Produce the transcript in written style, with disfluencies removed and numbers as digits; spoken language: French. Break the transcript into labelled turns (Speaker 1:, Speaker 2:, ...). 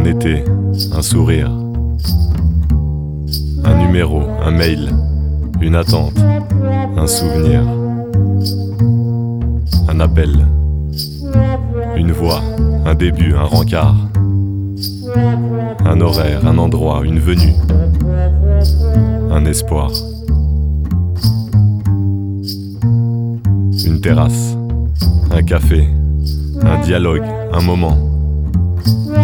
Speaker 1: Un été, un sourire, un numéro, un mail, une attente, un souvenir, un appel, une voix, un début, un rencard, un horaire, un endroit, une venue, un espoir, une terrasse, un café, un dialogue, un moment.